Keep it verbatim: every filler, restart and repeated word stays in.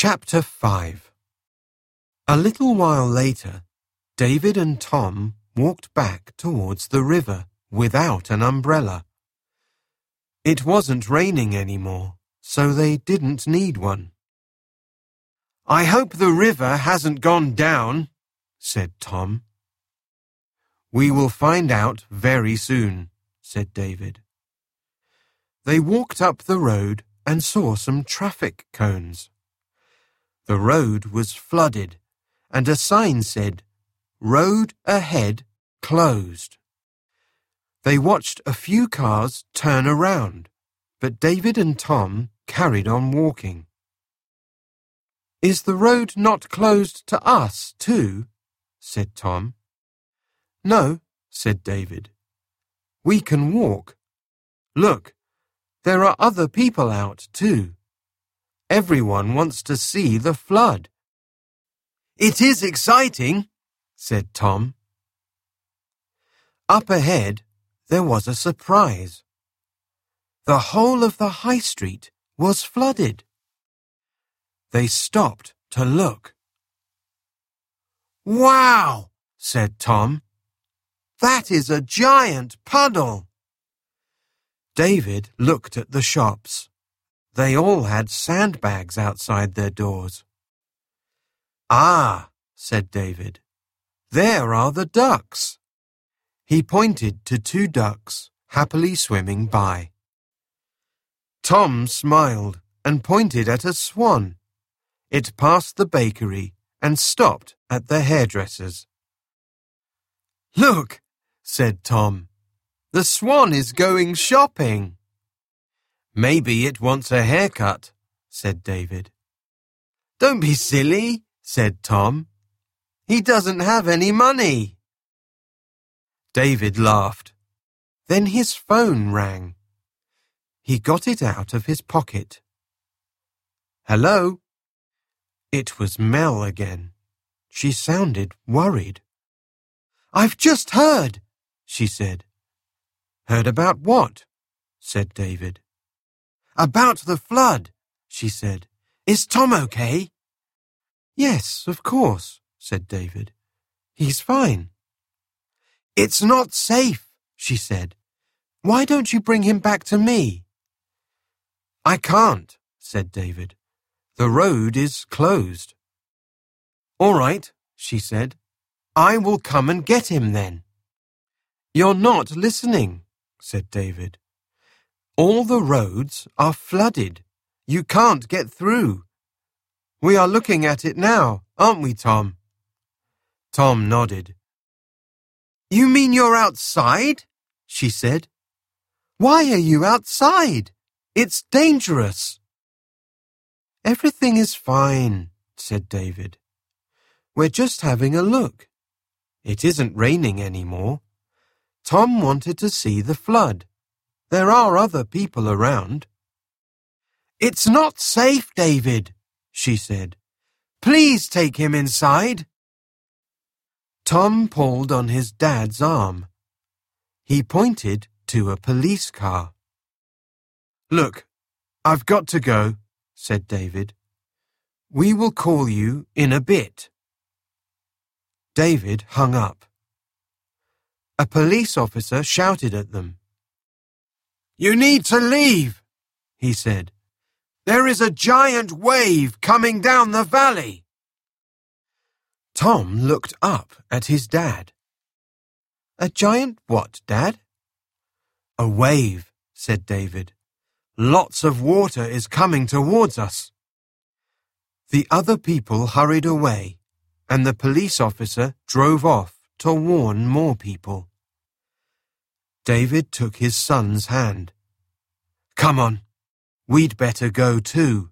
Chapter five. A little while later, David and Tom walked back towards the river without an umbrella. It wasn't raining anymore, so they didn't need one. "I hope the river hasn't gone down," said Tom. "We will find out very soon," said David. They walked up the road and saw some traffic cones. The road was flooded, and a sign said, "Road ahead closed." They watched a few cars turn around, but David and Tom carried on walking. "Is the road not closed to us, too?" said Tom. "No," said David. "We can walk. Look, there are other people out, too. Everyone wants to see the flood." "It is exciting," said Tom. Up ahead, there was a surprise. The whole of the high street was flooded. They stopped to look. "Wow!" said Tom. "That is a giant puddle." David looked at the shops. They all had sandbags outside their doors. "Ah," said David, "there are the ducks." He pointed to two ducks happily swimming by. Tom smiled and pointed at a swan. It passed the bakery and stopped at the hairdresser's. "Look," said Tom, "the swan is going shopping." "Maybe it wants a haircut," said David. "Don't be silly," said Tom. "He doesn't have any money." David laughed. Then his phone rang. He got it out of his pocket. "Hello?" It was Mel again. She sounded worried. "I've just heard," she said. "Heard about what?" said David. "About the flood," she said. "Is Tom okay?" "Yes, of course," said David. "He's fine." "It's not safe," she said. "Why don't you bring him back to me?" "I can't," said David. "The road is closed." "All right," she said. "I will come and get him then." "You're not listening," said David. "All the roads are flooded. You can't get through. We are looking at it now, aren't we, Tom?" Tom nodded. "You mean you're outside?" she said. "Why are you outside? It's dangerous." "Everything is fine," said David. "We're just having a look. It isn't raining anymore. Tom wanted to see the flood. There are other people around." "It's not safe, David," she said. "Please take him inside." Tom pulled on his dad's arm. He pointed to a police car. "Look, I've got to go," said David. "We will call you in a bit." David hung up. A police officer shouted at them. "You need to leave," he said. "There is a giant wave coming down the valley." Tom looked up at his dad. "A giant what, Dad?" "A wave," said David. "Lots of water is coming towards us." The other people hurried away, and the police officer drove off to warn more people. David took his son's hand. "Come on, we'd better go too."